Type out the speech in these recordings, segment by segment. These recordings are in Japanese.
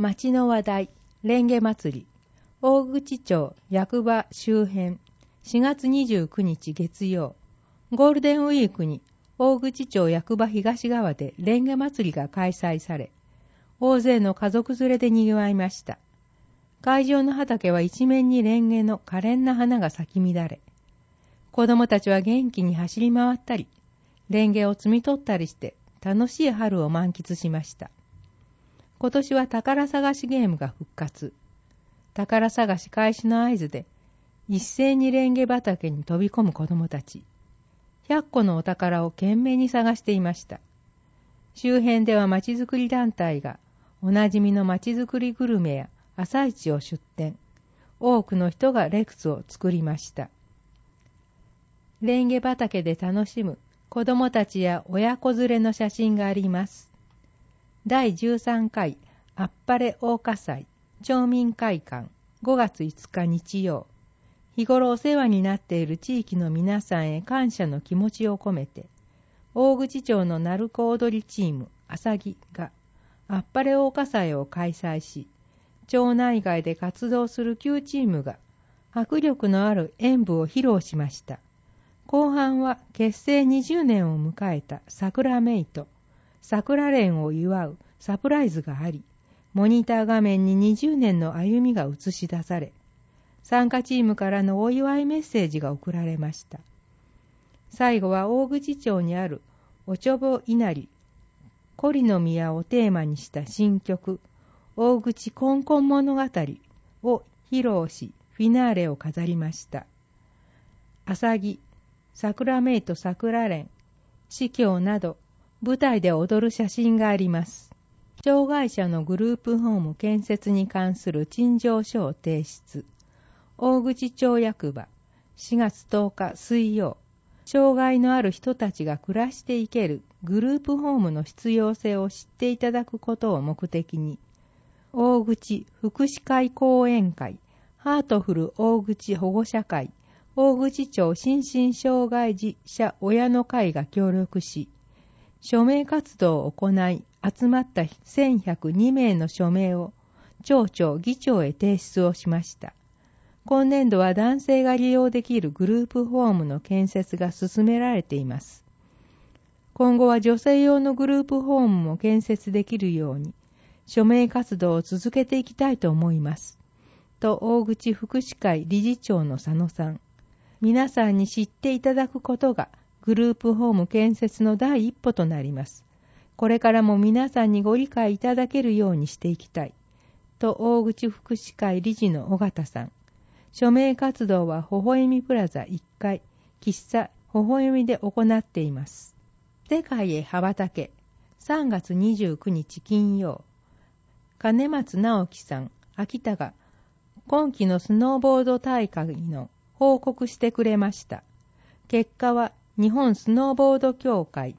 町の話題、レンゲ祭り、大口町役場周辺、4月29日月曜、ゴールデンウィークに大口町役場東側でレンゲ祭りが開催され、大勢の家族連れで賑わいました。会場の畑は一面にレンゲの可憐な花が咲き乱れ、子供たちは元気に走り回ったり、レンゲを摘み取ったりして楽しい春を満喫しました。今年は宝探しゲームが復活。宝探し開始の合図で、一斉にレンゲ畑に飛び込む子供たち。100個のお宝を懸命に探していました。周辺ではまちづくり団体が、おなじみのまちづくりグルメや朝市を出店。多くの人が列を作りました。レンゲ畑で楽しむ子供たちや親子連れの写真があります。第13回あっぱれ桜花祭町民会館5月5日日曜。日頃お世話になっている地域の皆さんへ感謝の気持ちを込めて、大口町の鳴子踊りチームあさぎがあっぱれ桜花祭を開催し、町内外で活動する9チームが迫力のある演舞を披露しました。後半は結成20年を迎えた桜メイト、桜連を祝うサプライズがあり、モニター画面に20年の歩みが映し出され、参加チームからのお祝いメッセージが送られました。最後は大口町にあるおちょぼ稲荷、古里宮をテーマにした新曲、大口こんこん物語を披露し、フィナーレを飾りました。あさぎ、桜メイト桜連、司教など、舞台で踊る写真があります。障害者のグループホーム建設に関する陳情書を提出。大口町役場、4月10日水曜。障害のある人たちが暮らしていけるグループホームの必要性を知っていただくことを目的に、大口福祉会講演会、ハートフル大口保護者会、大口町心身障害児者親の会が協力し、署名活動を行い、集まった1102名の署名を町長議長へ提出をしました。今年度は男性が利用できるグループホームの建設が進められています。今後は女性用のグループホームも建設できるように、署名活動を続けていきたいと思います。と大口福祉会理事長の佐野さん。皆さんに知っていただくことが、グループホーム建設の第一歩となります。これからも皆さんにご理解いただけるようにしていきたい。と大口福祉会理事の尾形さん。署名活動は微笑みプラザ1階、喫茶微笑みで行っています。世界へ羽ばたけ、3月29日金曜。金松直樹さん、秋田が今季のスノーボード大会の報告してくれました。結果は日本スノーボード協会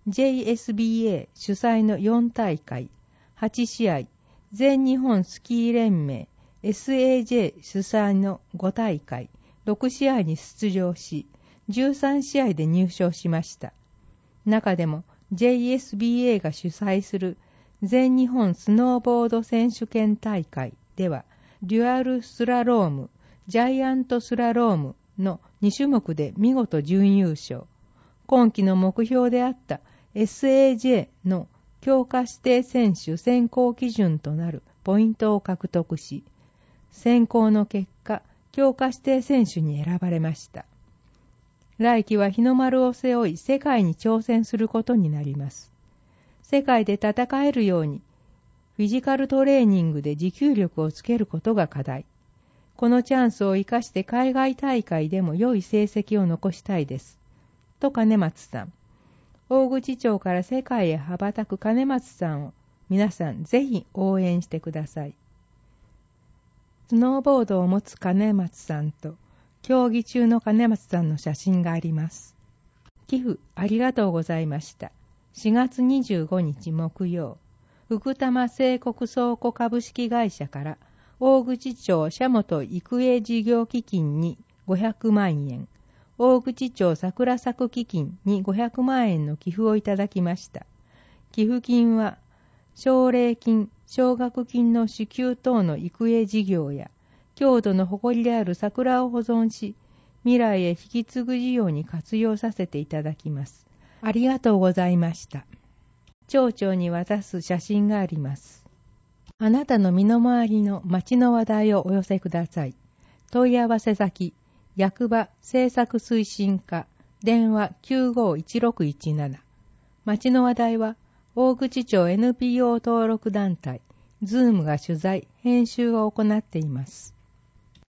JSBA 主催の4大会、8試合、全日本スキー連盟 SAJ 主催の5大会、6試合に出場し、13試合で入賞しました。中でも JSBA が主催する全日本スノーボード選手権大会では、デュアルスラローム、ジャイアントスラロームの2種目で見事準優勝。今季の目標であった SAJ の強化指定選手選考基準となるポイントを獲得し、選考の結果、強化指定選手に選ばれました。来季は日の丸を背負い世界に挑戦することになります。世界で戦えるように、フィジカルトレーニングで持久力をつけることが課題。このチャンスを生かして海外大会でも良い成績を残したいです。と金松さん。大口町から世界へ羽ばたく金松さんを皆さんぜひ応援してください。スノーボードを持つ金松さんと競技中の金松さんの写真があります。寄付ありがとうございました。4月25日木曜、福多摩西国倉庫株式会社から大口町社本育英事業基金に500万円、大口町桜咲基金に500万円の寄付をいただきました。寄付金は奨励金奨学金の支給等の育英事業や、郷土の誇りである桜を保存し、未来へ引き継ぐ事業に活用させていただきます。ありがとうございました。町長に渡す写真があります。あなたの身の回りの町の話題をお寄せください。問い合わせ先、役場政策推進課、電話 951617。町の話題は、大口町 NPO 登録団体、ズームが取材、編集を行っています。